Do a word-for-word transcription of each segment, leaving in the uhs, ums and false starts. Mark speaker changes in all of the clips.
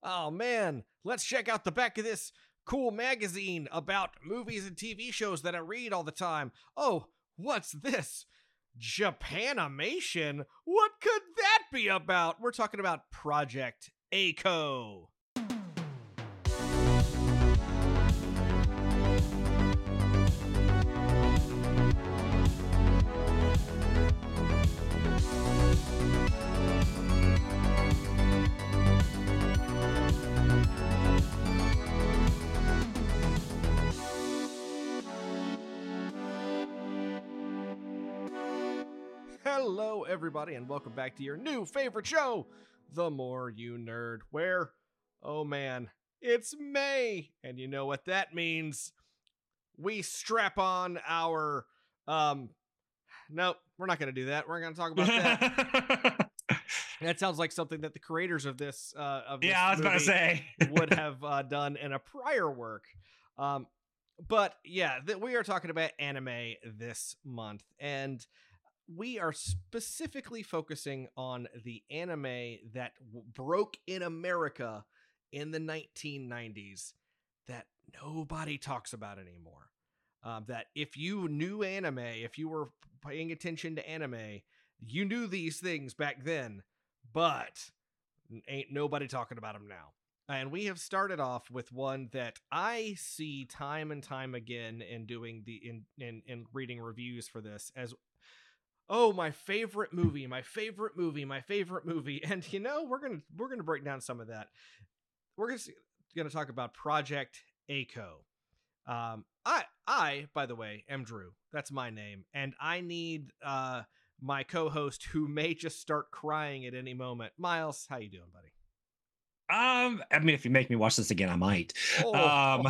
Speaker 1: Oh man, let's check out the back of this cool magazine about movies and T V shows that I read all the time. Oh, what's this? Japanimation? What could that be about? We're talking about Project A C O. Hello, everybody, and welcome back to your new favorite show, The More You Nerd, where, oh man, it's May, and you know what that means. We strap on our, um, nope, we're not going to do that. We're going to talk about that. That sounds like something that the creators of this, uh, of this
Speaker 2: yeah, I was about to say
Speaker 1: would have uh, done in a prior work. Um, but yeah, th- we are talking about anime this month, and we are specifically focusing on the anime that w- broke in America in the nineteen nineties that nobody talks about anymore. Um, that if you knew anime, if you were paying attention to anime, you knew these things back then, but ain't nobody talking about them now. And we have started off with one that I see time and time again in doing the in in, in reading reviews for this as, oh, my favorite movie, my favorite movie, my favorite movie. And you know, we're gonna we're gonna break down some of that. We're gonna gonna talk about Project A C O. Um, I I by the way am Drew. That's my name, and I need uh my co-host who may just start crying at any moment. Miles, how you doing, buddy?
Speaker 2: Um, I mean, if you make me watch this again, I might.
Speaker 1: Oh,
Speaker 2: Um,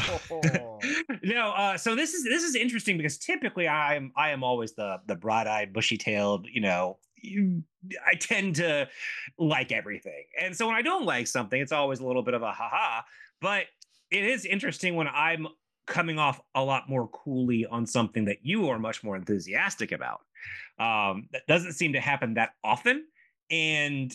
Speaker 2: no. Uh, so this is this is interesting because typically I am I am always the the broad-eyed, bushy-tailed. You know, you, I tend to like everything, and so when I don't like something, it's always a little bit of a haha. But it is interesting when I'm coming off a lot more coolly on something that you are much more enthusiastic about. Um, that doesn't seem to happen that often, and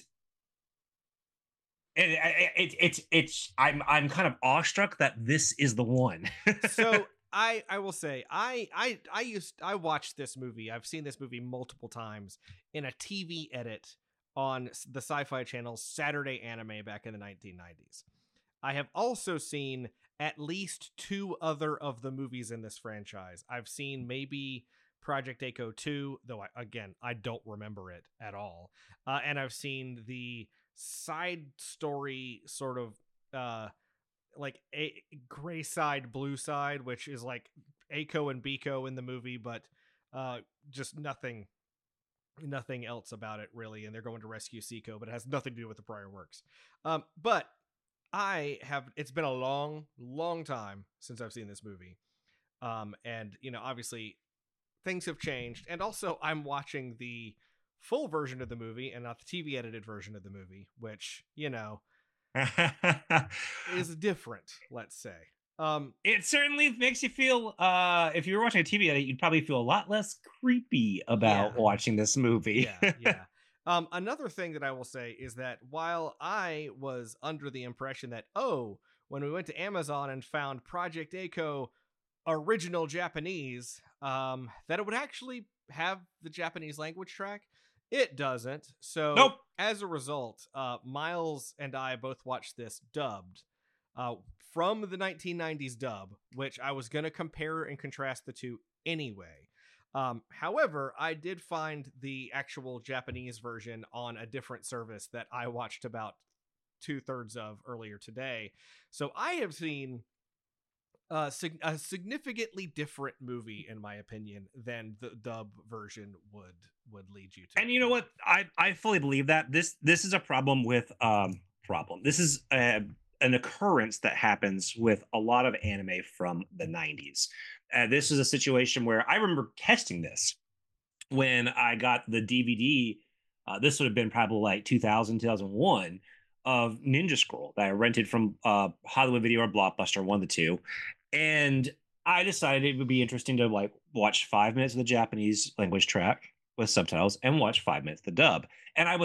Speaker 2: and it, it, it's it's I'm I'm kind of awestruck that this is the one.
Speaker 1: So I I will say I I I used I watched this movie. I've seen this movie multiple times in a T V edit on the Sci-Fi Channel's Saturday Anime back in the nineteen nineties. I have also seen at least two other of the movies in this franchise. I've seen maybe Project A C O two, though I, again I don't remember it at all. Uh, and I've seen the side story sort of uh like a gray side, blue side, which is like A C O and B C O in the movie, but uh just nothing nothing else about it really, and they're going to rescue Seiko, but it has nothing to do with the prior works. Um but I have it's been a long long time since I've seen this movie. Um and you know, obviously things have changed, and also I'm watching the full version of the movie and not the T V edited version of the movie, which, you know, is different, let's say. Um,
Speaker 2: It certainly makes you feel. Uh, if you were watching a T V edit, you'd probably feel a lot less creepy about
Speaker 1: yeah,
Speaker 2: watching this movie.
Speaker 1: yeah, yeah. Um, another thing that I will say is that while I was under the impression that, oh, when we went to Amazon and found Project A C O original Japanese, um, that it would actually have the Japanese language track. It doesn't. So
Speaker 2: Nope.
Speaker 1: as a result, uh, Miles and I both watched this dubbed uh, from the nineteen nineties dub, which I was going to compare and contrast the two anyway. Um, however, I did find the actual Japanese version on a different service that I watched about two thirds of earlier today. So I have seen uh, sig- a significantly different movie, in my opinion, than the dub version would would lead you to.
Speaker 2: And you know what? I I fully believe that this this is a problem with um problem. This is a, an occurrence that happens with a lot of anime from the nineties. Uh, this is a situation where I remember testing this when I got the D V D. Uh, this would have been probably like two thousand, two thousand one of Ninja Scroll that I rented from uh, Hollywood Video or Blockbuster, one of the two. And I decided it would be interesting to like watch five minutes of the Japanese language track with subtitles and watch five minutes of the dub. And I was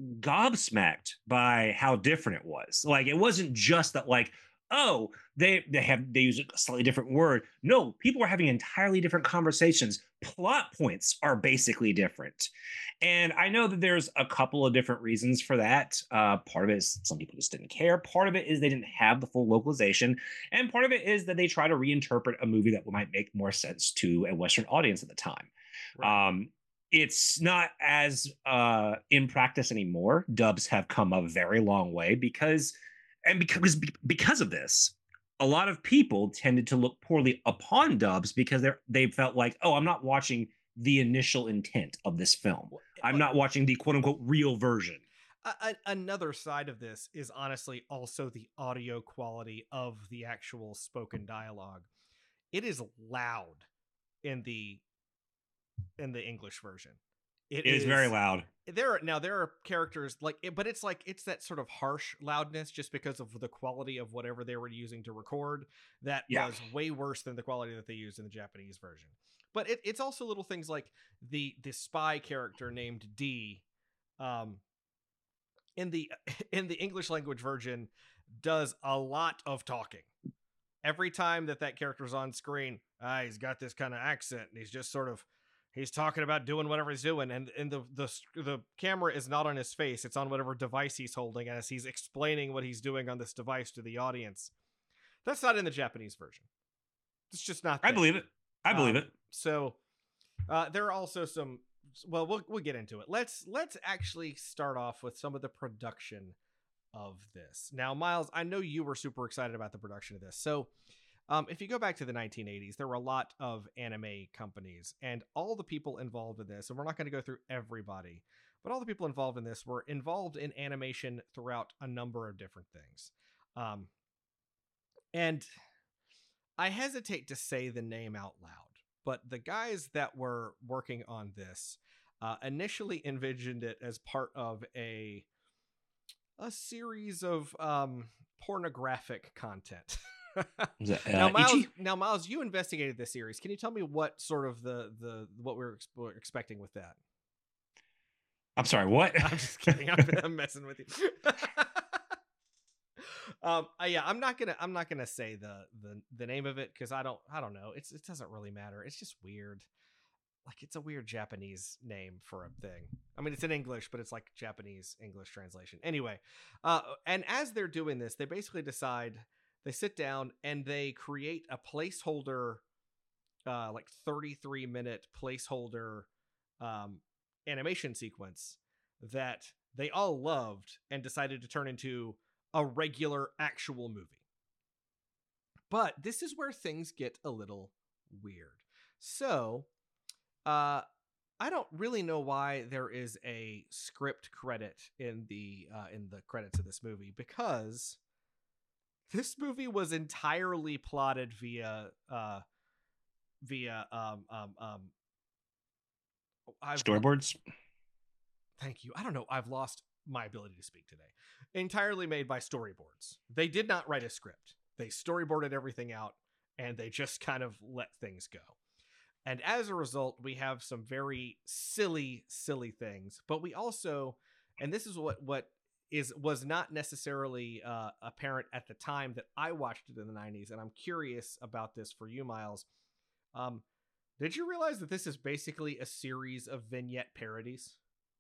Speaker 2: gobsmacked by how different it was. Like it wasn't just that like, oh, they they have they use a slightly different word. No, people are having entirely different conversations. Plot points are basically different. And I know that there's a couple of different reasons for that. Uh, part of it is some people just didn't care. Part of it is they didn't have the full localization. And part of it is that they try to reinterpret a movie that might make more sense to a Western audience at the time.
Speaker 1: Right.
Speaker 2: Um, it's not as uh, in practice anymore. Dubs have come a very long way because, and because because of this, a lot of people tended to look poorly upon dubs because they they felt like, oh, I'm not watching the initial intent of this film. I'm not watching the quote unquote real version.
Speaker 1: A- another side of this is honestly also the audio quality of the actual spoken dialogue. It is loud in the in the English version.
Speaker 2: It, it is, is very loud.
Speaker 1: There are now there are characters like it, but it's like it's that sort of harsh loudness just because of the quality of whatever they were using to record that yeah. was way worse than the quality that they used in the Japanese version. But it, it's also little things like the the spy character named D, um, in the in the English language version, does a lot of talking. Every time that that character's on screen, ah, he's got this kind of accent, and he's just sort of he's talking about doing whatever he's doing, and and the the the camera is not on his face; it's on whatever device he's holding as he's explaining what he's doing on this device to the audience. That's not in the Japanese version. It's just not there.
Speaker 2: I believe it. I believe um, it.
Speaker 1: So uh, there are also some. Well, we'll we'll get into it. Let's let's actually start off with some of the production of this. Now, Miles, I know you were super excited about the production of this. So, um, if you go back to the nineteen eighties, there were a lot of anime companies, and all the people involved in this. And we're not going to go through everybody, but all the people involved in this were involved in animation throughout a number of different things. Um, and I hesitate to say the name out loud, but the guys that were working on this uh, initially envisioned it as part of a a series of um, pornographic content.
Speaker 2: that, uh,
Speaker 1: now, Miles, now, Miles, you investigated this series. Can you tell me what sort of the the what we we're, ex- we're expecting with that?
Speaker 2: I'm sorry, what?
Speaker 1: I'm just kidding. I'm, I'm messing with you. um uh, yeah i'm not gonna i'm not gonna say the the, the name of it because i don't i don't know it's it doesn't really matter. It's just weird. Like it's a weird Japanese name for a thing. I mean, it's in English, but it's like Japanese English translation anyway. Uh and as they're doing this, they basically decide, they sit down and they create a placeholder, uh like thirty-three minute placeholder um animation sequence that they all loved and decided to turn into a regular actual movie. But this is where things get a little weird. So, uh, I don't really know why there is a script credit in the uh, in the credits of this movie, because this movie was entirely plotted via uh, via um um um
Speaker 2: I've, storyboards.
Speaker 1: Thank you. I don't know. I've lost my ability to speak today. Entirely made by storyboards. They did not write a script. They storyboarded everything out and they just kind of let things go. And as a result, we have some very silly, silly things. But we also, and this is what what is was not necessarily uh, apparent at the time that I watched it in the nineties, and I'm curious about this for you, Miles. Um, did you realize that this is basically a series of vignette parodies?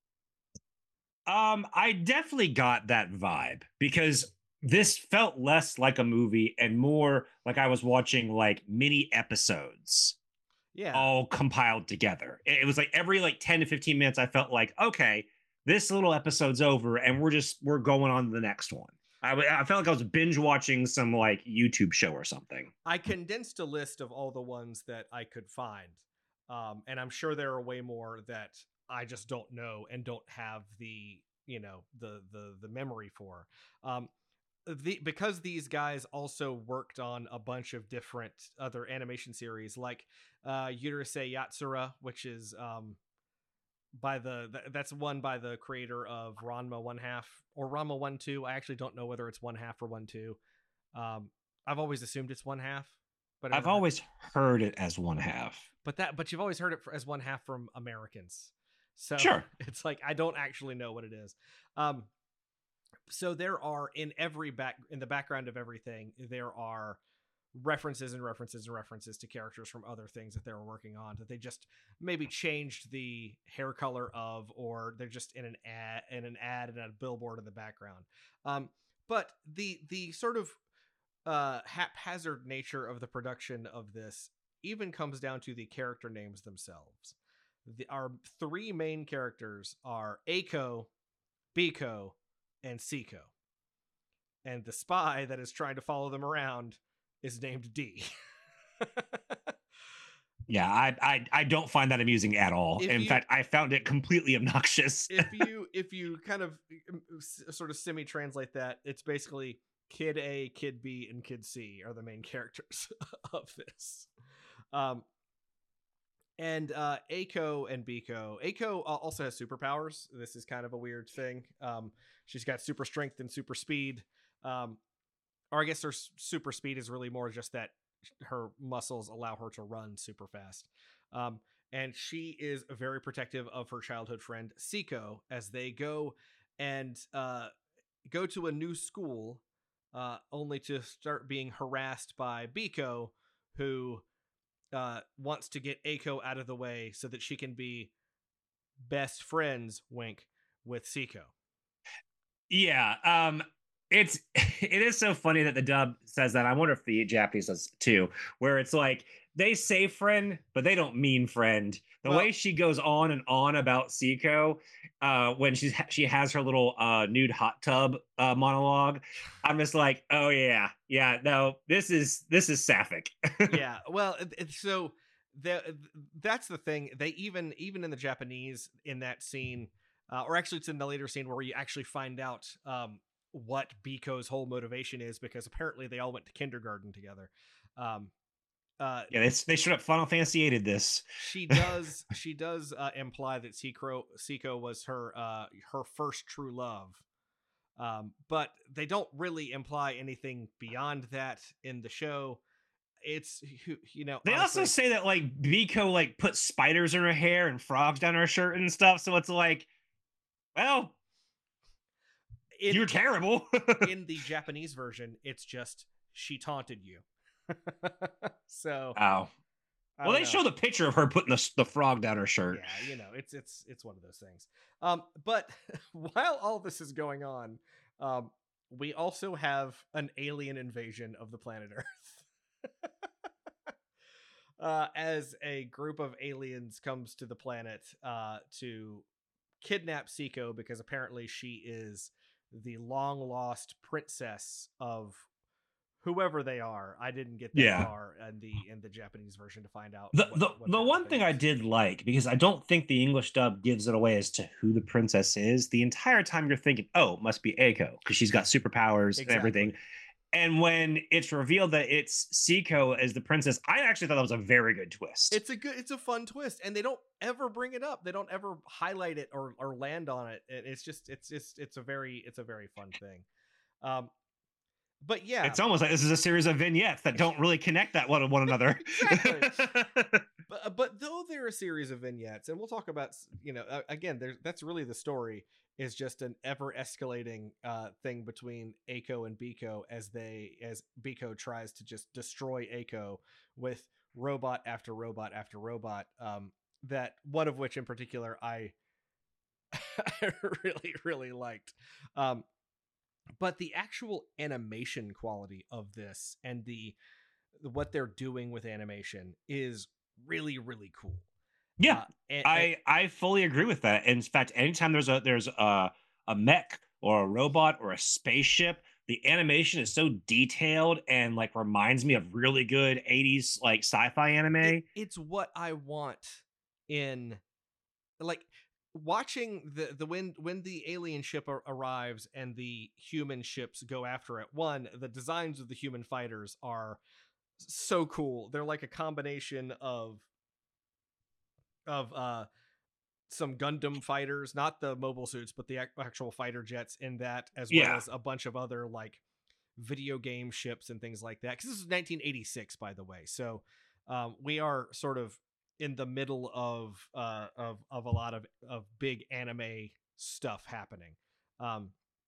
Speaker 2: Um, I definitely got that vibe because this felt less like a movie and more like I was watching like mini episodes.
Speaker 1: Yeah.
Speaker 2: All compiled together. It was like every like ten to fifteen minutes, I felt like, okay, this little episode's over and we're just, we're going on to the next one. I, I felt like I was binge watching some like YouTube show or something.
Speaker 1: I condensed a list of all the ones that I could find. Um, and I'm sure there are way more that I just don't know and don't have the, you know, the, the, the memory for. Um, the, because these guys also worked on a bunch of different other animation series, like uh, Urusei Yatsura, which is um, by the, th- that's one by the creator of Ranma One Half or Ranma One Two. I actually don't know whether it's One Half or One Two. Um, I've always assumed it's One Half, but
Speaker 2: I've always heard it as One Half.
Speaker 1: But that, but you've always heard it as One Half from Americans. So
Speaker 2: Sure.
Speaker 1: it's like I don't actually know what it is. Um, so there are in every back in the background of everything, there are references and references and references to characters from other things that they were working on that they just maybe changed the hair color of, or they're just in an ad in an ad and a billboard in the background. Um, but the the sort of uh, haphazard nature of the production of this even comes down to the character names themselves. The, our three main characters are Eiko, Biko, and Seiko. And the spy that is trying to follow them around is named D.
Speaker 2: Yeah, I, I I don't find that amusing at all.
Speaker 1: If
Speaker 2: In
Speaker 1: you-
Speaker 2: fact, I found it completely obnoxious.
Speaker 1: if you if you kind of um, s- sort of semi translate that, it's basically Kid A, Kid B, and Kid C are the main characters of this. Um, and uh, Eiko and Biko. Eiko uh, also has superpowers. This is kind of a weird thing. Um, she's got super strength and super speed. Um, or I guess her s- super speed is really more just that her muscles allow her to run super fast. Um, and she is very protective of her childhood friend Seiko as they go and uh, go to a new school, uh, only to start being harassed by Biko, who uh, wants to get Eiko out of the way so that she can be best friends, wink, with Seiko.
Speaker 2: Yeah, um, it's it is so funny that the dub says that. I wonder if the Japanese does too, where it's like they say friend, but they don't mean friend. The
Speaker 1: Well-
Speaker 2: way she goes on and on about Seiko, uh, when she's she has her little uh, nude hot tub uh, monologue, I'm just like, oh yeah, yeah, no, this is this is sapphic.
Speaker 1: Yeah, well, it, it- so the that's the thing. They even even in the Japanese in that scene, uh, or actually it's in the later scene where you actually find out um, what Biko's whole motivation is, because apparently they all went to kindergarten together. Um, uh,
Speaker 2: Yeah, they they straight up Final Fantasy eighted this.
Speaker 1: she does she does uh, imply that Seiko Seiko was her uh, her first true love. Um, but they don't really imply anything beyond that in the show. It's, you know,
Speaker 2: They
Speaker 1: honestly,
Speaker 2: also say that like Biko like put spiders in her hair and frogs down her shirt and stuff. So it's like, well,
Speaker 1: in,
Speaker 2: you're terrible.
Speaker 1: in the Japanese version, it's just she taunted you. So
Speaker 2: Oh.
Speaker 1: I
Speaker 2: Well,
Speaker 1: don't
Speaker 2: they
Speaker 1: know.
Speaker 2: show the picture of her putting the, the frog down her shirt.
Speaker 1: Yeah, you know, it's it's it's one of those things. Um, but while all this is going on, um, we also have an alien invasion of the planet Earth. uh, as a group of aliens comes to the planet uh, to kidnap Seiko, because apparently she is the long lost princess of whoever they are. I didn't get that
Speaker 2: Yeah.
Speaker 1: far in the in the Japanese version to find out.
Speaker 2: The
Speaker 1: what-
Speaker 2: the,
Speaker 1: what
Speaker 2: the
Speaker 1: their
Speaker 2: one
Speaker 1: thing
Speaker 2: thing I
Speaker 1: is.
Speaker 2: did like, because I don't think the English dub gives it away as to who the princess is, the entire time you're thinking, oh, it must be Eiko, because she's got superpowers and everything.
Speaker 1: Exactly.
Speaker 2: And when it's revealed that it's Seiko as the princess, I actually thought that was a very good twist.
Speaker 1: It's a good, it's a fun twist, and they don't ever bring it up. They don't ever highlight it or or land on it. And it's just, it's just, it's a very, it's a very fun thing. Um, but yeah,
Speaker 2: It's almost like this is a series of vignettes that don't really connect that one to one another.
Speaker 1: Exactly. but but though they're a series of vignettes, and we'll talk about, you know, uh, again, there's that's really the story, is just an ever escalating uh, thing between Eiko and Biko as they as Biko tries to just destroy Eiko with robot after robot after robot. Um, that one of which in particular I I really really liked. Um, but the actual animation quality of this and the what they're doing with animation is really really cool.
Speaker 2: Yeah,
Speaker 1: Uh, and,
Speaker 2: I I fully agree with that. In fact, anytime there's a there's a a mech or a robot or a spaceship, the animation is so detailed and like reminds me of really good eighties like sci-fi anime.
Speaker 1: it, it's what I want in, like, watching the the when when the alien ship ar- arrives and the human ships go after it. One, the designs of the human fighters are so cool. They're like a combination of of uh some Gundam fighters, not the mobile suits, but the ac- actual fighter jets in that, as well
Speaker 2: Yeah.
Speaker 1: as a bunch of other like video game ships and things like that. Because this is nineteen eighty-six, by the way, so um, we are sort of in the middle of uh of of a lot of of big anime stuff happening. Um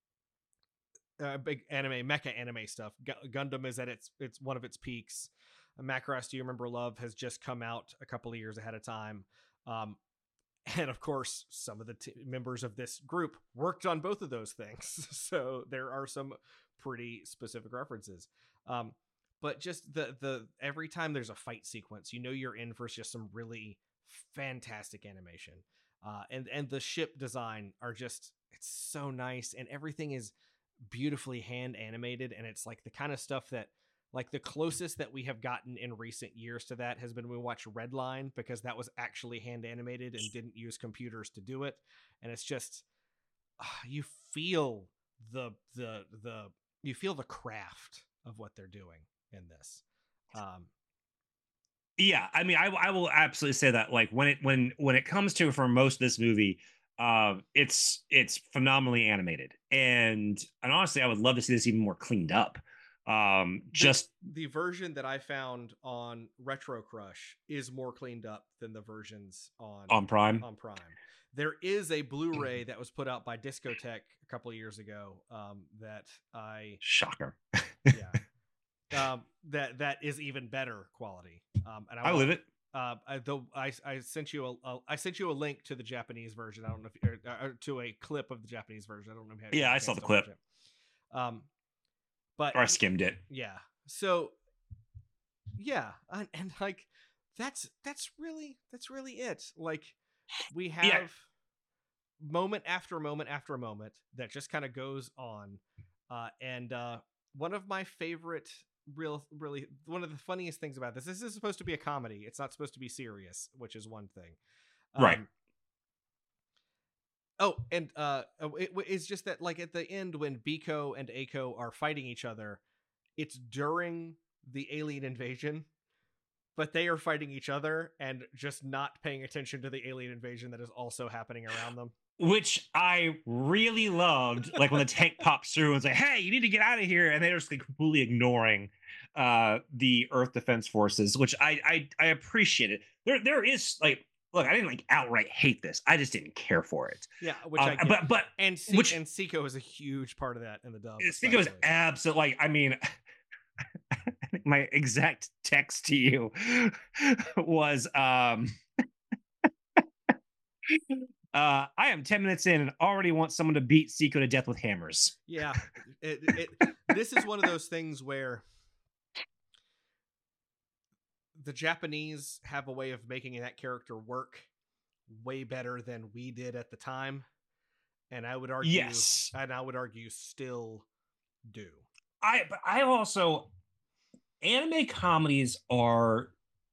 Speaker 1: uh, big anime mecha anime stuff. Gu- Gundam is at its it's one of its peaks. Uh, Macross Do You Remember Love has just come out a couple of years ahead of time. Um and of course some of the t- members of this group worked on both of those things. So there are some pretty specific references. Um but just the the every time there's a fight sequence, you know you're in for just some really fantastic animation. Uh and and the ship design are just, it's so nice, and everything is beautifully hand animated, and it's like the kind of stuff that, like, the closest that we have gotten in recent years to that has been when we watched Redline, because that was actually hand animated and didn't use computers to do it. And it's just, uh, you feel the the the you feel the craft of what they're doing in this. Um
Speaker 2: Yeah, I mean, I I will absolutely say that, like, when it when when it comes to, for most of this movie, uh, it's it's phenomenally animated, and and honestly, I would love to see this even more cleaned up. Um,
Speaker 1: the
Speaker 2: just
Speaker 1: the version that I found on Retro Crush is more cleaned up than the versions on
Speaker 2: on Prime.
Speaker 1: on Prime. There is a Blu-ray that was put out by Discotech a couple of years ago, um, that I
Speaker 2: Shocker.
Speaker 1: yeah um, that that is even better quality. Um, and I
Speaker 2: I
Speaker 1: want
Speaker 2: live it.
Speaker 1: uh, I, though I I sent you a, a I sent you a link to the Japanese version. I don't know if or, or to a clip of the Japanese version. I don't know if you had
Speaker 2: Yeah,
Speaker 1: a
Speaker 2: I saw
Speaker 1: chance
Speaker 2: the
Speaker 1: to watch
Speaker 2: clip,
Speaker 1: it. Um, but
Speaker 2: or I skimmed it.
Speaker 1: yeah, so yeah, and, and like that's that's really that's really it. Like, we have
Speaker 2: Yeah,
Speaker 1: moment after moment after moment that just kind of goes on, uh, and uh, one of my favorite, real really one of the funniest things about this, this is supposed to be a comedy, it's not supposed to be serious, which is one thing.
Speaker 2: right.
Speaker 1: um oh, and uh it, it's just that, like, at the end when Biko and Aiko are fighting each other, it's during the alien invasion, but they are fighting each other and just not paying attention to the alien invasion that is also happening around them.
Speaker 2: Which I really loved, like when the tank pops through and say, "Hey, you need to get out of here," and they're just like completely ignoring uh, the Earth Defense Forces, which I I, I appreciate it. There there is like, look, I didn't like outright hate this. I just didn't care for it.
Speaker 1: Yeah, which
Speaker 2: Um,
Speaker 1: I get.
Speaker 2: but but
Speaker 1: And C-
Speaker 2: which
Speaker 1: and Seiko is a huge part of that in the dub,
Speaker 2: I think it was
Speaker 1: especially.
Speaker 2: absolute. Like, I mean, I think my exact text to you was, um, uh, "I am ten minutes in and already want someone to beat Seiko to death with hammers."
Speaker 1: Yeah, it, it, this is one of those things where the Japanese have a way of making that character work way better than we did at the time, and I would argue,
Speaker 2: Yes,
Speaker 1: and I would argue, still do.
Speaker 2: I but I also, anime comedies are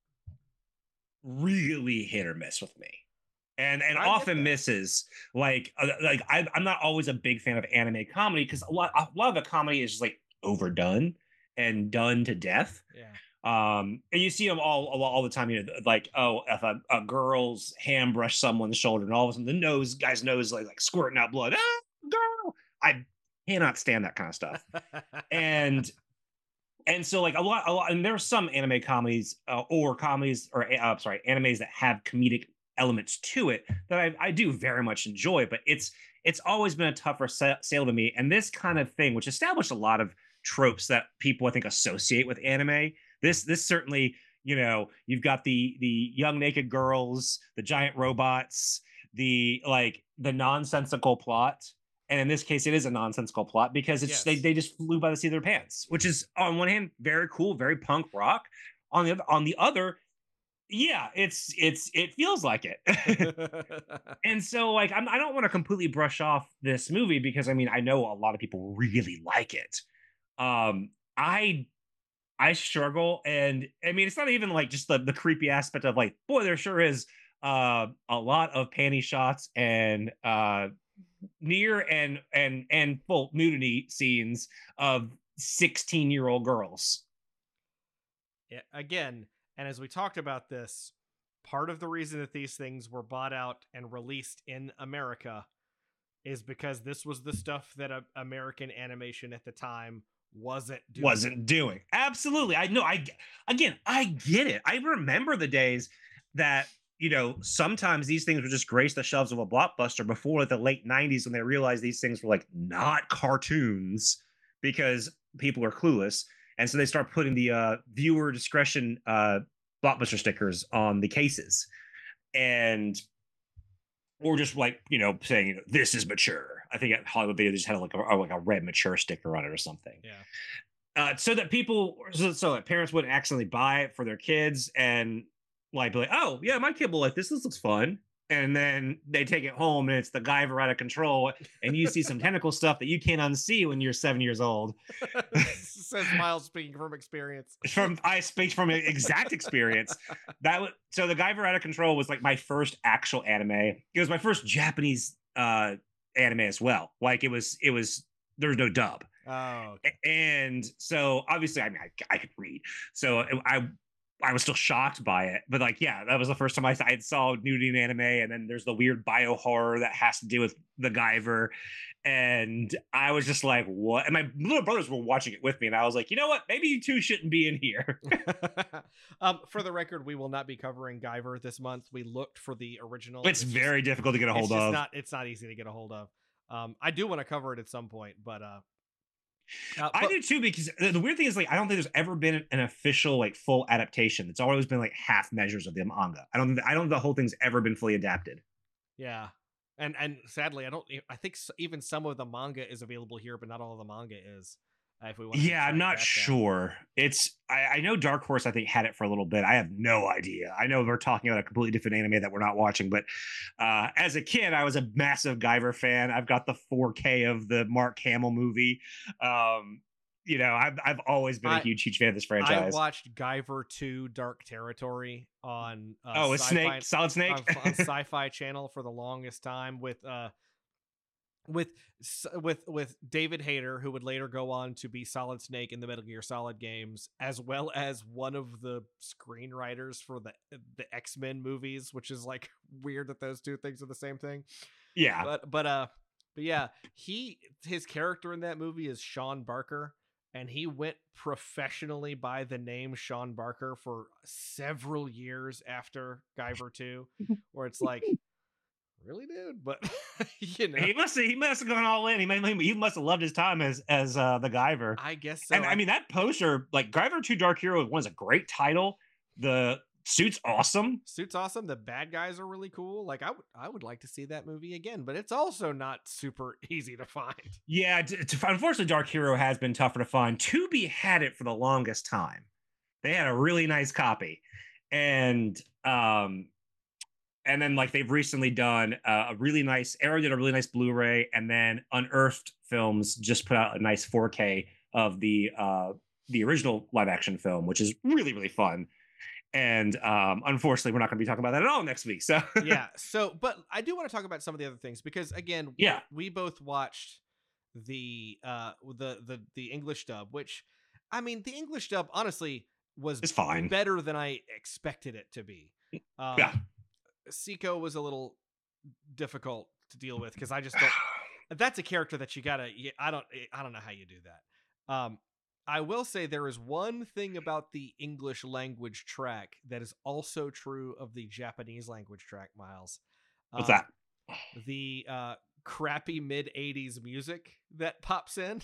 Speaker 2: really hit or miss with me, and and
Speaker 1: I get
Speaker 2: often
Speaker 1: that.
Speaker 2: misses. Like uh, like I, I'm not always a big fan of anime comedy because a lot a lot of the comedy is just like overdone and done to death.
Speaker 1: Yeah.
Speaker 2: Um, and you see them all all, all the time. You know, like, oh, if a, a girl's hand brush someone's shoulder, and all of a sudden the nose guy's nose like like squirting out blood. Ah, girl, I cannot stand that kind of stuff. And and so like a lot, a lot, and there's some anime comedies uh, or comedies or uh, sorry, animes that have comedic elements to it that I, I do very much enjoy. But it's it's always been a tougher sa- sale to me. And this kind of thing, which established a lot of tropes that people I think associate with anime, this this certainly, you know, you've got the the young naked girls, the giant robots, the like the nonsensical plot, and in this case it is a nonsensical plot because it's
Speaker 1: Yes.
Speaker 2: they, they just flew by the seat of their pants, which is on one hand very cool, very punk rock. On the other, on the other, yeah, it's it's it feels like it. And so like I'm, I don't want to completely brush off this movie because I mean I know a lot of people really like it. Um, I I struggle, and I mean it's not even like just the the creepy aspect of like, boy, there sure is uh, a lot of panty shots and uh, near and and and full nudity scenes of sixteen year old girls.
Speaker 1: Yeah, again, and as we talked about this, part of the reason that these things were bought out and released in America is because this was the stuff that uh, American animation at the time wasn't doing.
Speaker 2: Wasn't doing. Absolutely. I know. I again, I get it. I remember the days. that, you know, sometimes these things would just grace the shelves of a blockbuster before the late nineties when they realized these things were like not cartoons because people are clueless. And so they start putting the uh, viewer discretion uh, blockbuster stickers on the cases. And or just like, you know, saying, you know, this is mature. I think at Hollywood Video they just had like a like a red mature sticker on it or something.
Speaker 1: Yeah.
Speaker 2: Uh, so that people, so, so that parents wouldn't accidentally buy it for their kids and like be like, oh yeah, my kid will like this. This looks fun. And then they take it home and it's the Guyver out of control, and you see some tentacle stuff that you can't unsee when you're seven years old.
Speaker 1: Says Miles, speaking from experience.
Speaker 2: From I speak from exact experience. That was so the Guyver out of control was like my first actual anime. It was my first Japanese uh anime as well. Like it was, it was there was no dub.
Speaker 1: Oh, okay.
Speaker 2: And so obviously, I mean, I, I could read, so I I was still shocked by it. But like, yeah, that was the first time I, I saw nudity in anime. And then there's the weird bio horror that has to do with the Guyver, and I was just like, what? And my little brothers were watching it with me, and I was like, you know what? Maybe you two shouldn't be in here.
Speaker 1: um, for the record, we will not be covering Guyver this month. We looked for the original.
Speaker 2: It's, it's very just, difficult to get a hold
Speaker 1: it's
Speaker 2: of.
Speaker 1: Not, it's not easy to get a hold of. Um, I do want to cover it at some point, but uh,
Speaker 2: Uh, I but, do too, because the weird thing is, like, I don't think there's ever been an official, like, full adaptation. It's always been like half measures of the manga. I don't, I don't think the whole thing's ever been fully adapted.
Speaker 1: Yeah, and and sadly, I don't. I think even some of the manga is available here, but not all of the manga is. Uh, if we want,
Speaker 2: yeah, I'm not sure. Down. It's I, I know Dark Horse, I think, had it for a little bit. I have no idea. I know we're talking about a completely different anime that we're not watching, but uh, as a kid, I was a massive Guyver fan. I've got the four K of the Mark Hamill movie. Um, you know, I've I've always been a huge, huge fan of this franchise.
Speaker 1: I watched Guyver two Dark Territory on uh,
Speaker 2: oh, a snake, Solid Snake
Speaker 1: on, on Sci-Fi Channel for the longest time with uh with with with David Hayter, who would later go on to be Solid Snake in the Metal Gear Solid games, as well as one of the screenwriters for the the X-Men movies, which is like weird that those two things are the same thing.
Speaker 2: Yeah,
Speaker 1: but but uh but yeah, he his character in that movie is Sean Barker. And he went professionally by the name Sean Barker for several years after Guyver two, where it's like, really, dude? But you know,
Speaker 2: he must have he must have gone all in. He may, he must have loved his time as as uh, the Guyver.
Speaker 1: I guess so.
Speaker 2: And I, I mean, that poster, like Guyver two Dark Hero, one is a great title. The suit's awesome.
Speaker 1: Suit's awesome. The bad guys are really cool. Like I would, I would like to see that movie again, but it's also not super easy to find.
Speaker 2: Yeah, to, to, unfortunately, Dark Hero has been tougher to find. Tubi had it for the longest time. They had a really nice copy, and um, and then like they've recently done uh, a really nice. Arrow did a really nice Blu-ray, and then Unearthed Films just put out a nice four K of the uh the original live action film, which is really really fun. And um, unfortunately, we're not going to be talking about that at all next week. So
Speaker 1: yeah. So, but I do want to talk about some of the other things because, again,
Speaker 2: yeah,
Speaker 1: we both watched the uh the the the English dub, which, I mean, the English dub honestly was
Speaker 2: it's fine,
Speaker 1: better than I expected it to be. Um,
Speaker 2: yeah,
Speaker 1: Seiko was a little difficult to deal with because I just don't. That's a character that you gotta. I don't. I don't know how you do that. Um. I will say there is one thing about the English language track that is also true of the Japanese language track, Miles.
Speaker 2: What's
Speaker 1: um,
Speaker 2: that?
Speaker 1: The uh, crappy mid eighties music that pops in.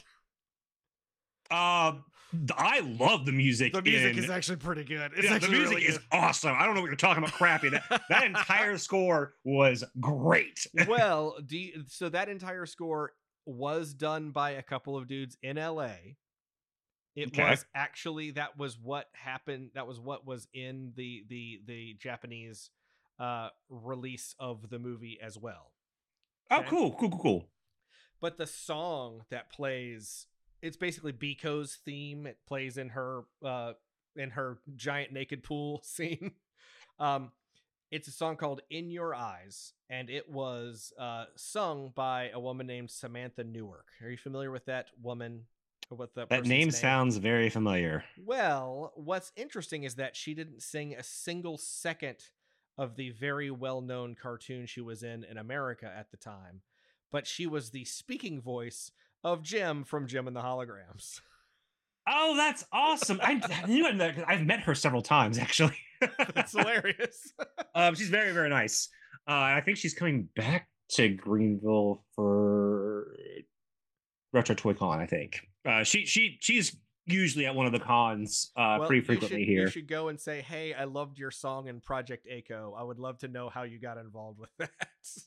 Speaker 2: Uh, I love the music.
Speaker 1: The music
Speaker 2: in,
Speaker 1: is actually pretty good. It's
Speaker 2: yeah,
Speaker 1: actually
Speaker 2: the music
Speaker 1: really
Speaker 2: is awesome. I don't know what you're talking about. Crappy. That that entire score was great.
Speaker 1: Well, do you, so that entire score was done by a couple of dudes in L A. It okay. was actually that was what happened. That was what was in the the the Japanese uh, release of the movie as well.
Speaker 2: Okay? Oh, cool, cool, cool, cool.
Speaker 1: But the song that plays, it's basically Biko's theme. It plays in her uh, in her giant naked pool scene. um, it's a song called "In Your Eyes," and it was uh, sung by a woman named Samantha Newark. Are you familiar with that woman? What that
Speaker 2: that name, name sounds very familiar.
Speaker 1: Well, what's interesting is that she didn't sing a single second of the very well-known cartoon she was in in America at the time, but she was the speaking voice of Jim from Jim and the Holograms.
Speaker 2: Oh, that's awesome. I, I knew I met, I've met her several times, actually.
Speaker 1: That's hilarious.
Speaker 2: um, she's very, very nice. Uh, I think she's coming back to Greenville for Retro Toy Con, I think. Uh, she she she's usually at one of the cons uh,
Speaker 1: Well,
Speaker 2: pretty
Speaker 1: you
Speaker 2: frequently
Speaker 1: should
Speaker 2: here.
Speaker 1: you should go and say, "Hey, I loved your song in Project A C O. I would love to know how you got involved with that."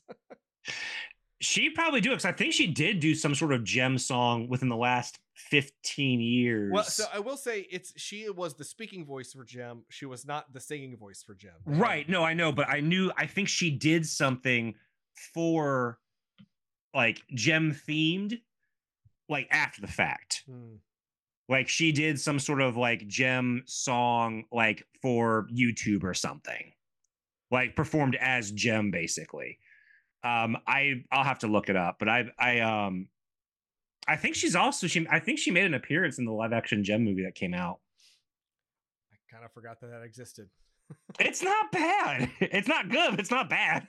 Speaker 2: She probably do, because I think she did do some sort of gem song within the last fifteen years.
Speaker 1: Well, so I will say it's she was the speaking voice for Gem. She was not the singing voice for Gem.
Speaker 2: Right. No, I know, but I knew I think she did something for like gem themed, like after the fact.
Speaker 1: Hmm.
Speaker 2: Like she did some sort of like gem song like for YouTube or something. Like performed as Gem basically. Um I I'll have to look it up, but I I um I think she's also she I think she made an appearance in the live action Gem movie that came out.
Speaker 1: I kind of forgot that that existed.
Speaker 2: It's not bad. It's not good, but it's not bad.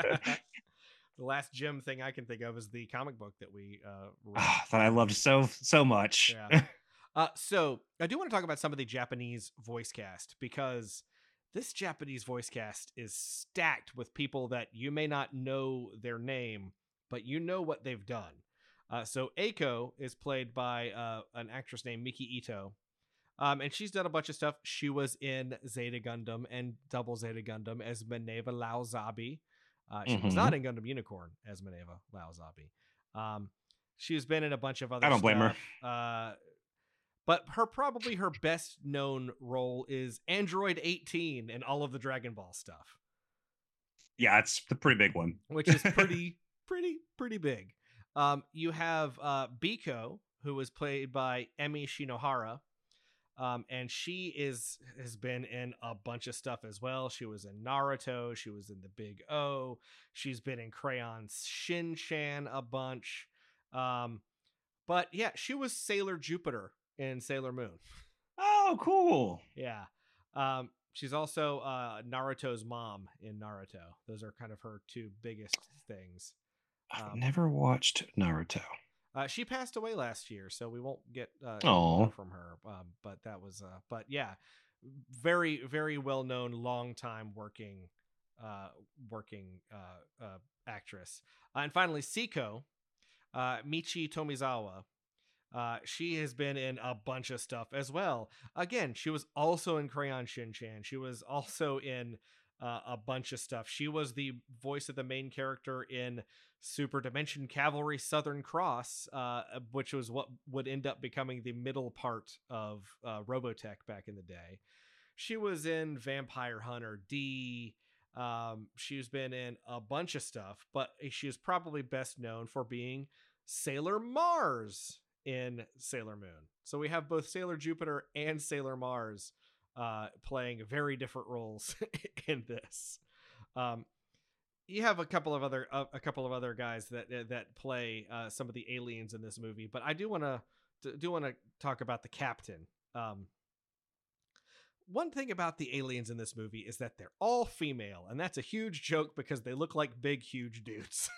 Speaker 1: The last Gem thing I can think of is the comic book that we uh read.
Speaker 2: Oh, that I loved so so much.
Speaker 1: Yeah. Uh, so I do want to talk about some of the Japanese voice cast, because this Japanese voice cast is stacked with people that you may not know their name, but you know what they've done. Uh, so Eiko is played by uh, an actress named Miki Ito. Um, and she's done a bunch of stuff. She was in Zeta Gundam and Double Zeta Gundam as Maneva Laozabi. Uh, she
Speaker 2: mm-hmm.
Speaker 1: was not in Gundam Unicorn as Maneva Laozabi. Um, she's been in a bunch of other
Speaker 2: I don't blame
Speaker 1: stuff. her. Uh, But her probably her best known role is Android eighteen and all of the Dragon Ball stuff.
Speaker 2: Yeah, it's a pretty big one.
Speaker 1: Which is pretty, pretty, pretty big. Um, you have uh, Biko, who was played by Emi Shinohara. Um, and she is has been in a bunch of stuff as well. She was in Naruto. She was in The Big O. She's been in Crayon Shin-chan a bunch. Um, but yeah, she was Sailor Jupiter in Sailor Moon.
Speaker 2: Oh, cool.
Speaker 1: Yeah. Um, she's also uh, Naruto's mom in Naruto. Those are kind of her two biggest things.
Speaker 2: I've
Speaker 1: Um,
Speaker 2: never watched Naruto.
Speaker 1: Uh, she passed away last year, so we won't get uh,
Speaker 2: Aw.
Speaker 1: more from her. Um, but that was, uh, but yeah, very, very well known, long time working, uh, working uh, uh, actress. Uh, and finally, Siko, uh, Michi Tomizawa. Uh, she has been in a bunch of stuff as well. Again, she was also in Crayon Shin-chan. She was also in uh, a bunch of stuff. She was the voice of the main character in Super Dimension Cavalry Southern Cross, uh, which was what would end up becoming the middle part of uh, Robotech back in the day. She was in Vampire Hunter D. Um, she's been in a bunch of stuff, but she is probably best known for being Sailor Mars in Sailor Moon. So we have both Sailor Jupiter and Sailor Mars uh, playing very different roles in this. Um, you have a couple of other uh, a couple of other guys that that play uh, some of the aliens in this movie, but I do want to do want to talk about the captain. Um, one thing about the aliens in this movie is that they're all female, and that's a huge joke because they look like big, huge dudes.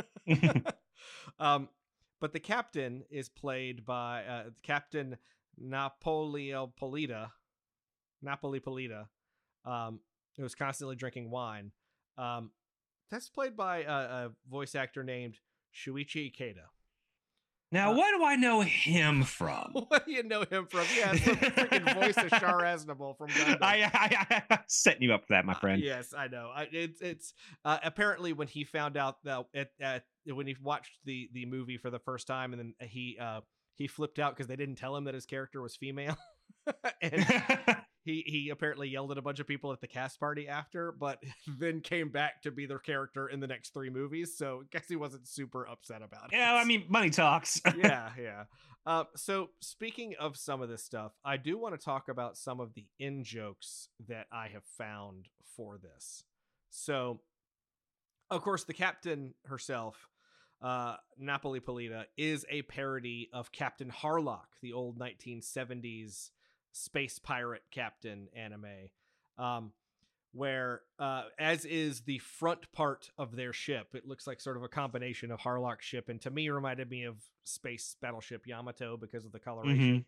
Speaker 1: um, But the captain is played by uh, Captain Napolipolita, Napoli Polita, um, who's constantly drinking wine. Um, that's played by a, a voice actor named Shuichi Ikeda.
Speaker 2: Now, uh, what do I know him from?
Speaker 1: What do you know him from? Yeah, it's the freaking voice of Char Aznable from Gundam.
Speaker 2: I, I, I, setting you up for that, my friend.
Speaker 1: Uh, yes, I know. I, it's it's uh, apparently when he found out that it, uh, when he watched the the movie for the first time, and then he uh, he flipped out because they didn't tell him that his character was female, and he he apparently yelled at a bunch of people at the cast party after, but then came back to be their character in the next three movies. So I guess he wasn't super upset about it.
Speaker 2: Yeah, I mean, money talks.
Speaker 1: yeah, yeah. Uh, so speaking of some of this stuff, I do want to talk about some of the in jokes that I have found for this. So, of course, the captain herself, uh, Napoli Polita, is a parody of Captain Harlock, the old nineteen seventies space pirate captain anime, um, where, uh, as is the front part of their ship, it looks like sort of a combination of Harlock's ship, and to me reminded me of Space Battleship Yamato because of the coloration.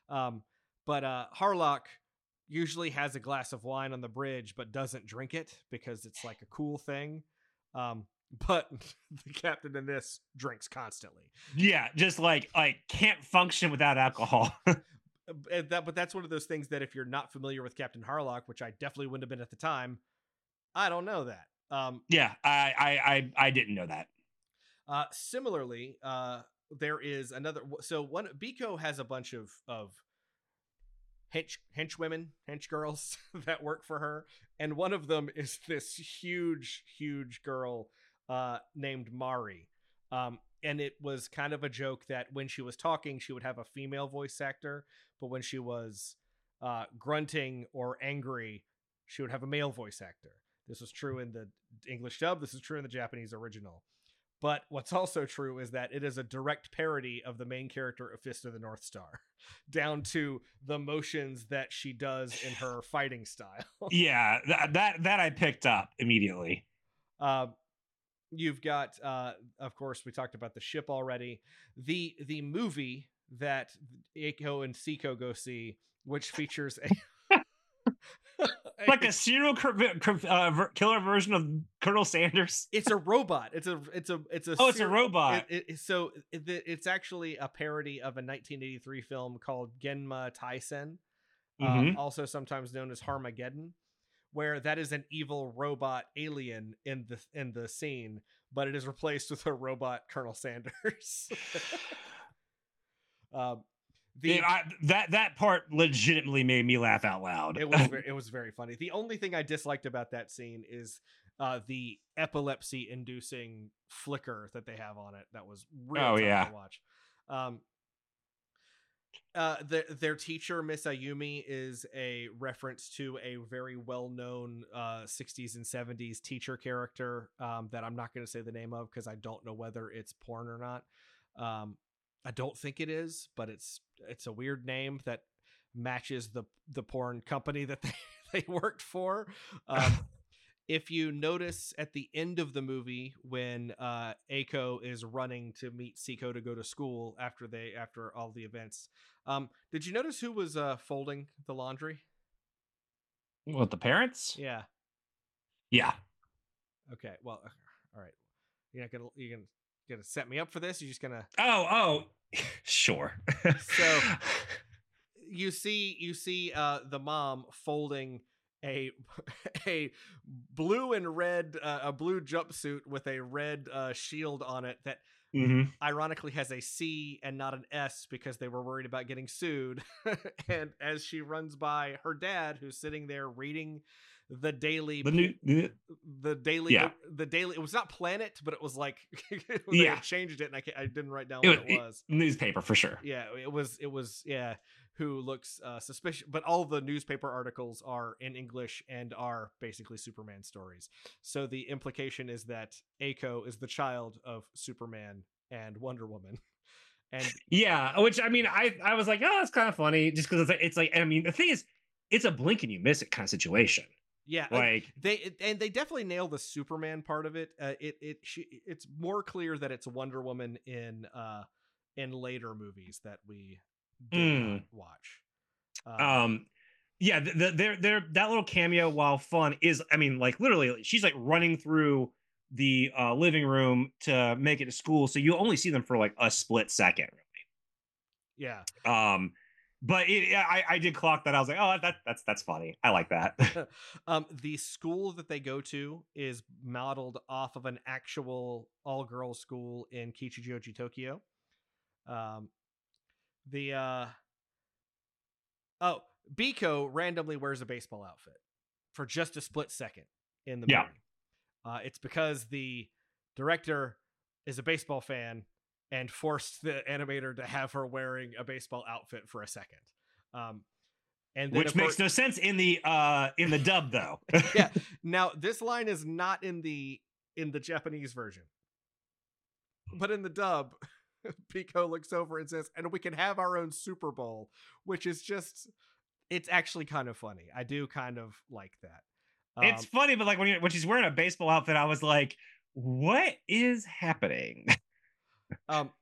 Speaker 1: Um, but uh, Harlock usually has a glass of wine on the bridge, but doesn't drink it because it's like a cool thing. Um, but the captain in this drinks constantly.
Speaker 2: Yeah, just like like can't function without alcohol.
Speaker 1: that, but that's one of those things that if you're not familiar with Captain Harlock, which I definitely wouldn't have been at the time, I don't know that. Um,
Speaker 2: yeah, I, I I I didn't know that.
Speaker 1: Uh, similarly, uh, there is another. So one Biko has a bunch of of hench hench women, hench girls that work for her, and one of them is this huge, huge girl uh, named Mari. Um, and it was kind of a joke that when she was talking, she would have a female voice actor, but when she was uh, grunting or angry, she would have a male voice actor. This was true in the English dub. This is true in the Japanese original. But what's also true is that it is a direct parody of the main character of Fist of the North Star, down to the motions that she does in her fighting style.
Speaker 2: Yeah, that that, that I picked up immediately.
Speaker 1: Uh, you've got, uh, of course, we talked about the ship already. The the movie that Eiko and Seiko go see, which features a
Speaker 2: like a serial uh, killer version of Colonel Sanders.
Speaker 1: It's a robot. It's a it's a it's a
Speaker 2: oh, it's a robot.
Speaker 1: It, it, so it, it's actually a parody of a nineteen eighty-three film called Genma Taisen, mm-hmm. um, also sometimes known as Harmageddon, where that is an evil robot alien in the in the scene, but it is replaced with a robot Colonel Sanders. um,
Speaker 2: The, yeah, I, that that part legitimately made me laugh out loud.
Speaker 1: It was very, it was very funny. The only thing I disliked about that scene is uh, the epilepsy-inducing flicker that they have on it. That was real
Speaker 2: oh,
Speaker 1: tough
Speaker 2: yeah.
Speaker 1: to watch. Um, uh, the, their teacher, Miss Ayumi, is a reference to a very well-known uh, sixties and seventies teacher character um, that I'm not going to say the name of because I don't know whether it's porn or not. Um, I don't think it is, but it's it's a weird name that matches the the porn company that they, they worked for. Um, if you notice at the end of the movie when uh, Eiko is running to meet Seiko to go to school after they after all the events, um, did you notice who was uh, folding the laundry?
Speaker 2: What, the parents?
Speaker 1: Yeah.
Speaker 2: Yeah.
Speaker 1: Okay. Well, all right. You're not gonna you're gonna gonna set me up for this. You're just gonna.
Speaker 2: Oh oh. Sure.
Speaker 1: So you see you see uh the mom folding a a blue and red uh, a blue jumpsuit with a red uh shield on it that
Speaker 2: mm-hmm.
Speaker 1: ironically has a C and not an S because they were worried about getting sued. And as she runs by her dad, who's sitting there reading the daily
Speaker 2: the new the,
Speaker 1: the daily
Speaker 2: yeah.
Speaker 1: the daily it was not Planet, but it was like they
Speaker 2: yeah.
Speaker 1: had changed it and I, I didn't write down
Speaker 2: it
Speaker 1: what
Speaker 2: was,
Speaker 1: it was
Speaker 2: it, newspaper for sure.
Speaker 1: Yeah, it was it was yeah who looks uh suspicious, but all the newspaper articles are in English and are basically Superman stories. So the implication is that Eiko is the child of Superman and Wonder Woman. And
Speaker 2: yeah, which I mean I I was like, oh, it's kind of funny just because it's like, it's like I mean the thing is it's a blink and you miss it kind of situation.
Speaker 1: Yeah,
Speaker 2: like
Speaker 1: they and they definitely nail the Superman part of it. Uh, it it she, it's more clear that it's Wonder Woman in uh in later movies that we did mm. not watch.
Speaker 2: Um, um yeah, the, the, their that little cameo, while fun, is I mean like literally she's like running through the uh, living room to make it to school, so you only see them for like a split second, really.
Speaker 1: Yeah.
Speaker 2: Um. But it, I, I did clock that. I was like, oh, that that's that's funny. I like that.
Speaker 1: um, the school that they go to is modeled off of an actual all-girls school in Kichijoji, Tokyo. Um, the uh, oh, Biko randomly wears a baseball outfit for just a split second in the movie.
Speaker 2: Yeah.
Speaker 1: Uh, it's because the director is a baseball fan and forced the animator to have her wearing a baseball outfit for a second. Um, and then,
Speaker 2: Which makes course, no sense in the uh, in the dub, though.
Speaker 1: Yeah. Now, this line is not in the in the Japanese version. But in the dub, Biko looks over and says, and we can have our own Super Bowl, which is just, it's actually kind of funny. I do kind of like that. Um,
Speaker 2: it's funny, but like when, you, when she's wearing a baseball outfit, I was like, what is happening?
Speaker 1: Um,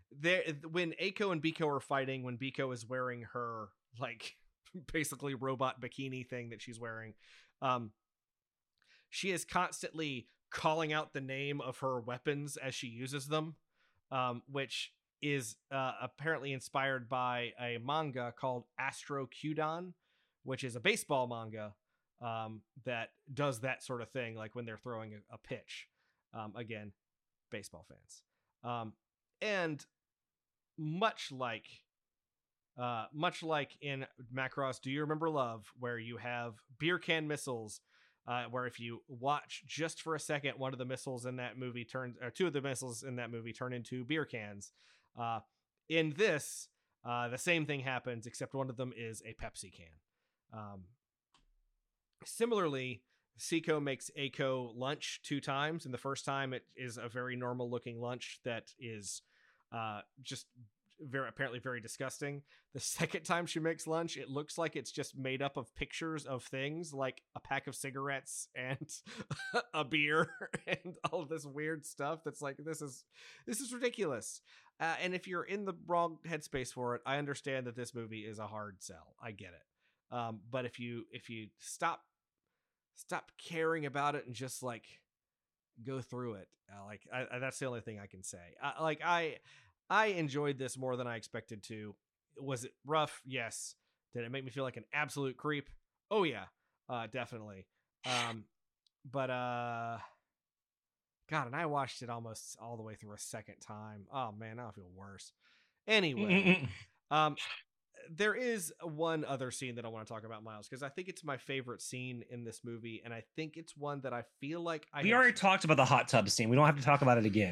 Speaker 1: there when Eiko and Biko are fighting, when Biko is wearing her like basically robot bikini thing that she's wearing, um, she is constantly calling out the name of her weapons as she uses them, um, which is uh, apparently inspired by a manga called Astro Kyudan, which is a baseball manga um, that does that sort of thing, like when they're throwing a, a pitch. Um, again, baseball fans. Um, and much like uh, much like in Macross Do You Remember Love, where you have beer can missiles, uh, where if you watch just for a second, one of the missiles in that movie turns, or two of the missiles in that movie turn into beer cans. Uh, in this, uh, the same thing happens, except one of them is a Pepsi can. Um, similarly, Seiko makes Eiko lunch two times, and the first time it is a very normal looking lunch that is uh, just very apparently very disgusting. The second time she makes lunch, it looks like it's just made up of pictures of things like a pack of cigarettes and a beer and all this weird stuff that's like, this is this is ridiculous. Uh, and if you're in the wrong headspace for it, I understand that this movie is a hard sell. I get it. Um, but if you if you stop stop caring about it and just like go through it, uh, like I, I, that's the only thing I can say. I, like I I enjoyed this more than I expected to. Was it rough? Yes. Did it make me feel like an absolute creep? Oh yeah, uh, definitely. Um, but uh, God, and I watched it almost all the way through a second time. Oh man, now I feel worse. Anyway, um, there is one other scene that I want to talk about, Miles, because I think it's my favorite scene in this movie, and I think it's one that I feel like I
Speaker 2: we
Speaker 1: have...
Speaker 2: already talked about the hot tub scene. We don't have to talk about it again.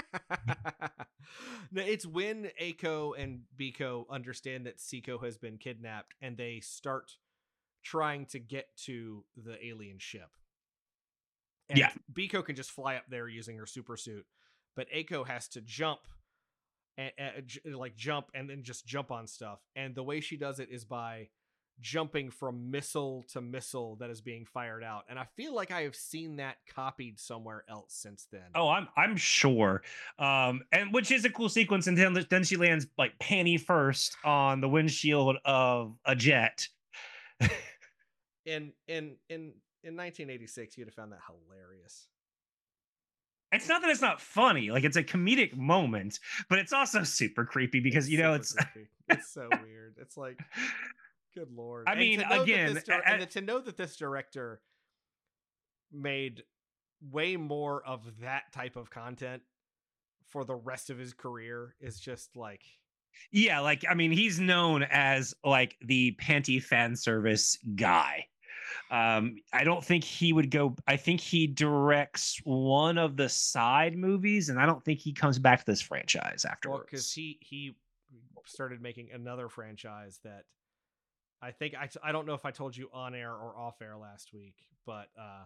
Speaker 1: No, it's when Eiko and Biko understand that Seiko has been kidnapped, and they start trying to get to the alien ship. And
Speaker 2: yeah,
Speaker 1: Biko can just fly up there using her super suit, but Eiko has to jump and, and like jump and then just jump on stuff. And the way she does it is by jumping from missile to missile that is being fired out. And I feel like I have seen that copied somewhere else since then.
Speaker 2: Oh, I'm I'm sure. Um, and which is a cool sequence. And then, then she lands like panty first on the windshield of a jet.
Speaker 1: in in in in nineteen eighty-six, you'd have found that hilarious.
Speaker 2: It's not that it's not funny, like it's a comedic moment, but it's also super creepy because
Speaker 1: it's
Speaker 2: you know it's
Speaker 1: creepy. It's so weird. It's like, good Lord.
Speaker 2: I
Speaker 1: and
Speaker 2: mean, again,
Speaker 1: di-
Speaker 2: I,
Speaker 1: and to know that this director made way more of that type of content for the rest of his career is just like,
Speaker 2: yeah, like I mean, he's known as like the panty fan service guy. Um, I don't think he would go. I think he directs one of the side movies, and I don't think he comes back to this franchise afterwards.
Speaker 1: Well, because he he started making another franchise that I think I I don't know if I told you on air or off air last week, but uh,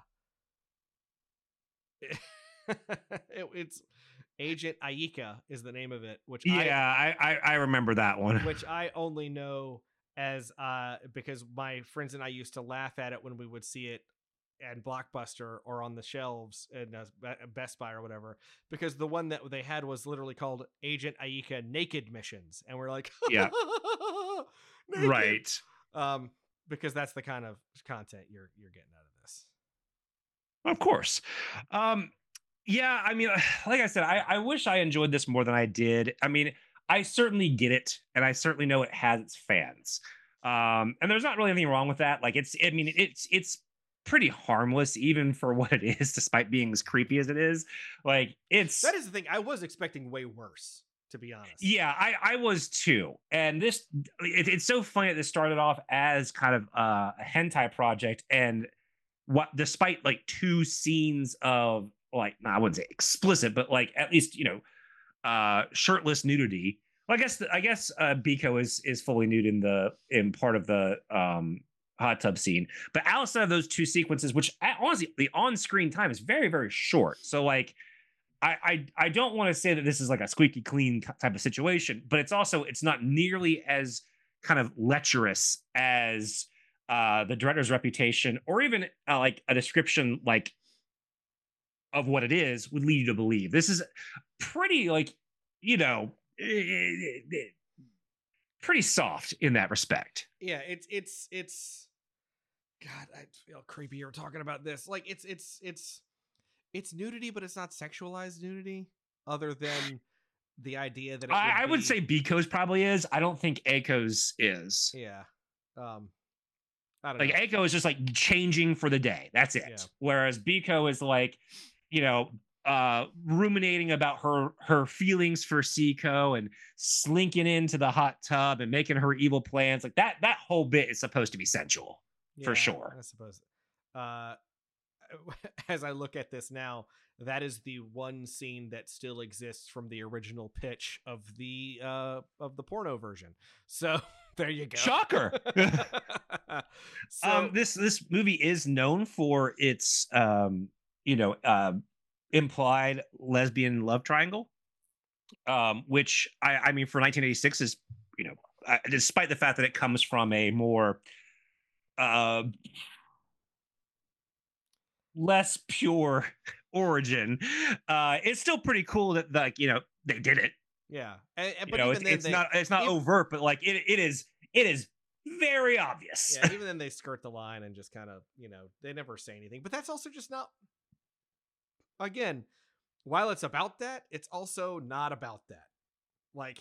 Speaker 1: it, it's Agent Aika is the name of it. Which
Speaker 2: yeah, I I, I remember that one.
Speaker 1: Which I only know as uh because my friends and I used to laugh at it when we would see it at Blockbuster or on the shelves in Best Buy or whatever, because the one that they had was literally called Agent Aika Naked Missions, and we're like,
Speaker 2: yeah, right,
Speaker 1: um because that's the kind of content you're you're getting out of this.
Speaker 2: Of course. um yeah, I mean, like I said, I, I wish I enjoyed this more than I did. I mean, I certainly get it, and I certainly know it has its fans. Um, and there's not really anything wrong with that. Like, it's, I mean, it's, it's pretty harmless, even for what it is, despite being as creepy as it is. Like, it's...
Speaker 1: That is the thing. I was expecting way worse, to be honest.
Speaker 2: Yeah, I, I was too. And this, it, it's so funny that this started off as kind of uh, a hentai project, and what, despite like two scenes of, like, no, I wouldn't say explicit, but like at least, you know, uh shirtless nudity. Well, I guess the, I guess uh Biko is is fully nude in the in part of the um hot tub scene, but outside of those two sequences, which honestly the on-screen time is very very short, so like I I, I don't want to say that this is like a squeaky clean type of situation, but it's also it's not nearly as kind of lecherous as uh the director's reputation, or even uh, like a description like of what it is would lead you to believe. This is pretty, like, you know, pretty soft in that respect.
Speaker 1: Yeah, it's it's it's God, I feel creepier talking about this. Like it's it's it's it's nudity, but it's not sexualized nudity, other than the idea that it would
Speaker 2: I, I would
Speaker 1: be,
Speaker 2: say Biko's probably is. I don't think Aiko's is.
Speaker 1: yeah. Um, I don't
Speaker 2: Like
Speaker 1: know.
Speaker 2: Eiko is just like changing for the day. That's it.
Speaker 1: Yeah.
Speaker 2: Whereas Biko is like, you know, uh ruminating about her her feelings for Seiko and slinking into the hot tub and making her evil plans. Like that that whole bit is supposed to be sensual, for
Speaker 1: Yeah,
Speaker 2: sure.
Speaker 1: I suppose. Uh, as I look at this now, that is the one scene that still exists from the original pitch of the uh of the porno version. So there you go.
Speaker 2: Shocker.
Speaker 1: so
Speaker 2: um this this movie is known for its um you know uh, implied lesbian love triangle, um which I I mean for nineteen eighty-six is, you know, uh, despite the fact that it comes from a more uh less pure origin, uh it's still pretty cool that, like, you know, they did it.
Speaker 1: yeah, and, and-
Speaker 2: You
Speaker 1: but
Speaker 2: know,
Speaker 1: even
Speaker 2: it's,
Speaker 1: then
Speaker 2: it's
Speaker 1: they,
Speaker 2: not it's not
Speaker 1: even-
Speaker 2: overt, but like it it is it is very obvious.
Speaker 1: yeah, even then they skirt the line and just kind of, you know, they never say anything. But that's also just not. Again, while it's about that, it's also not about that. Like,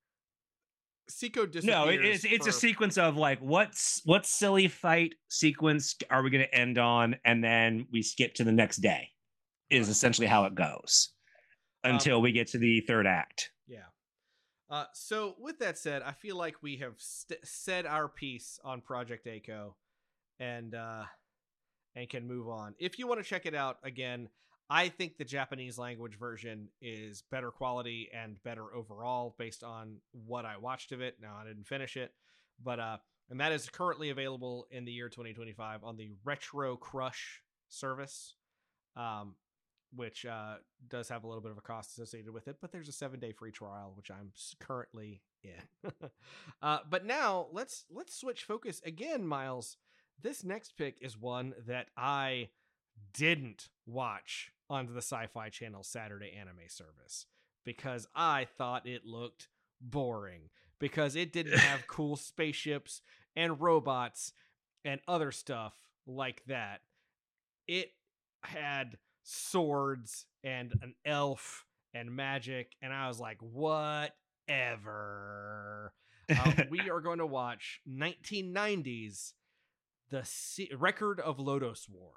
Speaker 1: Seiko disappears.
Speaker 2: No, it, it's it's
Speaker 1: for,
Speaker 2: a sequence of like what's what silly fight sequence are we going to end on, and then we skip to the next day. Is essentially how it goes until um, we get to the third act.
Speaker 1: Yeah. Uh, so with that said, I feel like we have st- said our piece on Project Eiko, and uh, and can move on. If you want to check it out again, I think the Japanese language version is better quality and better overall based on what I watched of it. Now, I didn't finish it, but uh, and that is currently available in the year twenty twenty-five on the Retro Crush service, um, which uh, does have a little bit of a cost associated with it, but there's a seven-day free trial, which I'm currently in. uh, but now let's let's switch focus again, Miles. This next pick is one that I didn't watch onto the Sci-Fi Channel Saturday anime service because I thought it looked boring, because it didn't have cool spaceships and robots and other stuff like that. It had swords and an elf and magic, and I was like, whatever. uh, we are going to watch nineteen nineties The C- Record of Lodoss War.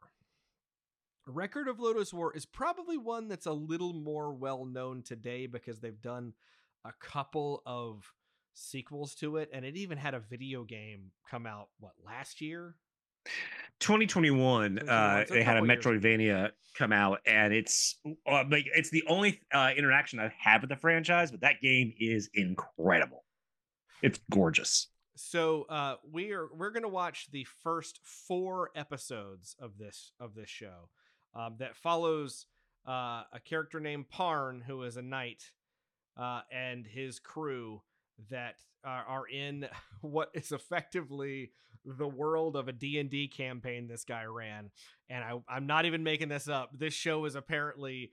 Speaker 1: Record of Lodoss War is probably one that's a little more well known today because they've done a couple of sequels to it, and it even had a video game come out, what, last year?
Speaker 2: twenty twenty-one, uh,
Speaker 1: so
Speaker 2: it had a Metroidvania come out, and it's uh, like it's the only uh, interaction I've had with the franchise, but that game is incredible. It's gorgeous.
Speaker 1: So uh, we are we're gonna watch the first four episodes of this of this show. Um, that follows uh, a character named Parn, who is a knight, uh, and his crew that are, are in what is effectively the world of a D and D campaign this guy ran. And I, I'm not even making this up. This show is apparently...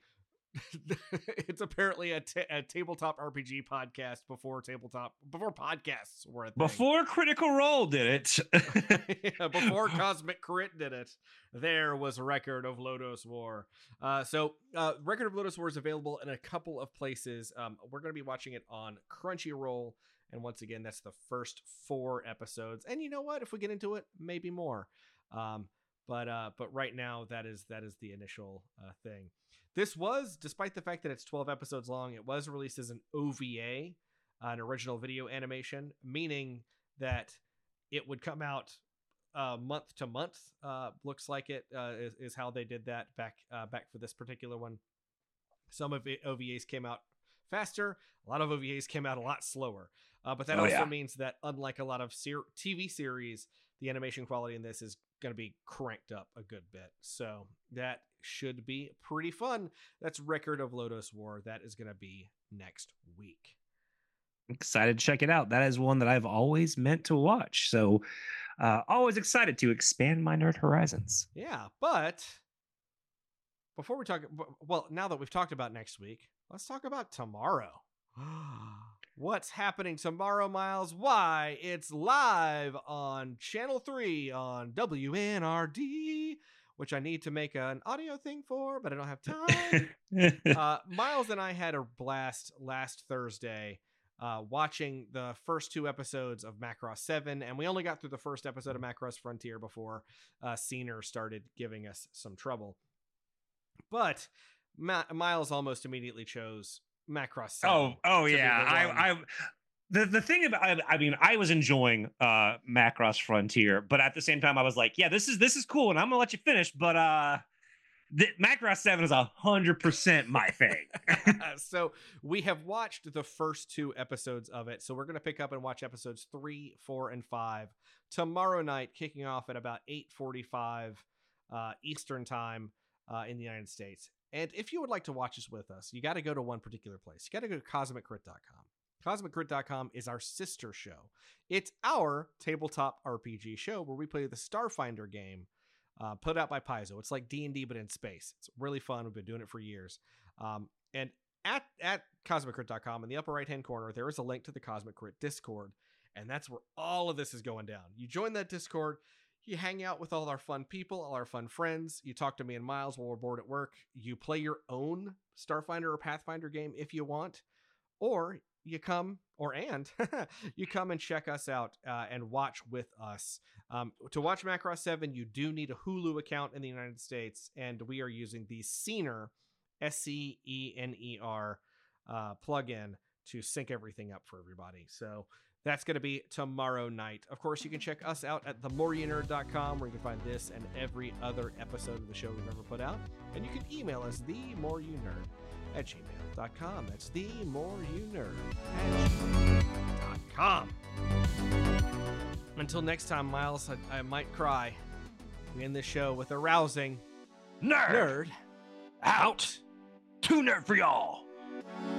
Speaker 1: it's apparently a, t- a tabletop R P G podcast before tabletop before podcasts were a thing.
Speaker 2: Before Critical Role did it.
Speaker 1: Yeah, before Cosmic Crit did it, there was a Record of Lodoss War. Uh, so uh, Record of Lodoss War is available in a couple of places. Um, we're going to be watching it on Crunchyroll, and once again, that's the first four episodes. And you know what? If we get into it, maybe more. Um, but uh, but right now, that is that is the initial uh, thing. This was, despite the fact that it's twelve episodes long, it was released as an O V A, uh, an original video animation, meaning that it would come out uh, month to month. Uh, looks like it uh, is, is how they did that back uh, back for this particular one. Some of the O V As came out faster. A lot of O V As came out a lot slower. Uh, but that oh, also yeah. means that unlike a lot of ser- T V series, the animation quality in this is going to be cranked up a good bit. So that should be pretty fun. That's Record of Lodoss War. That is going to be next week.
Speaker 2: Excited to check it out. That is one that I've always meant to watch. So uh, always excited to expand my nerd horizons.
Speaker 1: Yeah, but before we talk, well, now that we've talked about next week, let's talk about tomorrow. What's happening tomorrow, Miles? Why? It's live on Channel three on W N R D, which I need to make an audio thing for, but I don't have time. uh, Miles and I had a blast last Thursday uh, watching the first two episodes of Macross seven, and we only got through the first episode of Macross Frontier before uh, Scener started giving us some trouble. But Ma- Miles almost immediately chose Macross seven.
Speaker 2: Oh, oh yeah. I, I, the the thing about, I, I mean, I was enjoying uh, Macross Frontier, but at the same time, I was like, yeah, this is this is cool, and I'm gonna let you finish. But uh, the, Macross seven is a hundred percent my thing.
Speaker 1: So we have watched the first two episodes of it. So we're gonna pick up and watch episodes three, four, and five tomorrow night, kicking off at about eight forty-five uh, Eastern time uh, in the United States. And if you would like to watch this with us, you got to go to one particular place. You got to go to cosmic crit dot com. cosmic crit dot com is our sister show. It's our tabletop R P G show where we play the Starfinder game uh, put out by Paizo. It's like D and D, but in space. It's really fun. We've been doing it for years. Um, and at, at cosmic crit dot com, in the upper right-hand corner, there is a link to the Cosmic Crit Discord. And that's where all of this is going down. You join that Discord. You hang out with all our fun people, all our fun friends. You talk to me and Miles while we're bored at work. You play your own Starfinder or Pathfinder game if you want. Or you come, or and, you come and check us out uh, and watch with us. Um, to watch Macross seven, you do need a Hulu account in the United States. And we are using the Scener, S C E N E R, uh, plugin to sync everything up for everybody. So that's going to be tomorrow night. Of course, you can check us out at the more you nerd dot com, where you can find this and every other episode of the show we've ever put out. And you can email us, the more you nerd at gmail dot com. That's the more you nerd at gmail dot com. Until next time, Miles, I, I might cry. We end this show with a rousing
Speaker 2: Nerd,
Speaker 1: nerd
Speaker 2: out. Too nerd for y'all.